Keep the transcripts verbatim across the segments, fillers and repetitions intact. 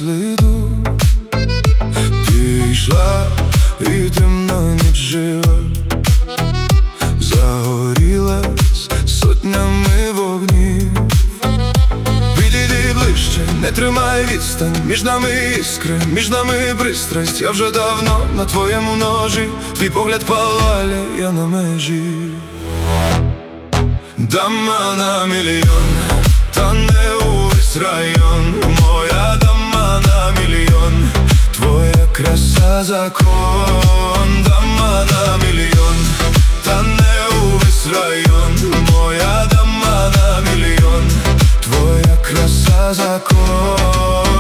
сліду. Ти йшла і темно ніч жила, загорілась сотнями вогнів. Підійди ближче, не тримай відстань, між нами іскри, між нами пристрасть. Я вже давно на твоєму ножі, твій погляд палає, я на межі. Дама на мільйон, та не увесь район. Моя дама на мільйон, твоя краса закон. Дама на мільйон, та не увесь район. Моя дама на мільйон, твоя краса закон.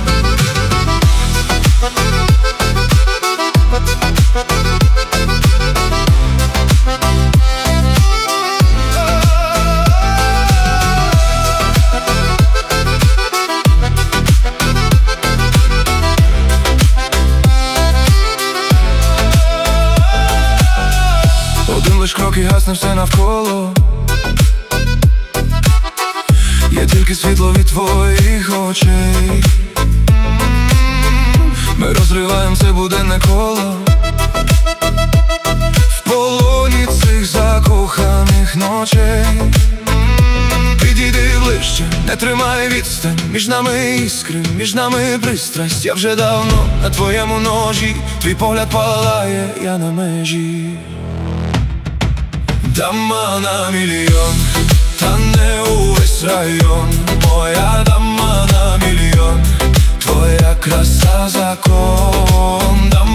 Один лиш крок і гасне все навколо. Є тільки світло від твоїх очей. Ми розриваємо це буденне коло в полоні цих закоханих ночей. Підійди ближче, не тримай відстань, між нами іскри, між нами пристрасть. Я вже давно на твоєму ножі, твій погляд палає, я на межі. Дама на мільйон, та не увесь район. Моя дама на мільйон, твоя краса закон. Дама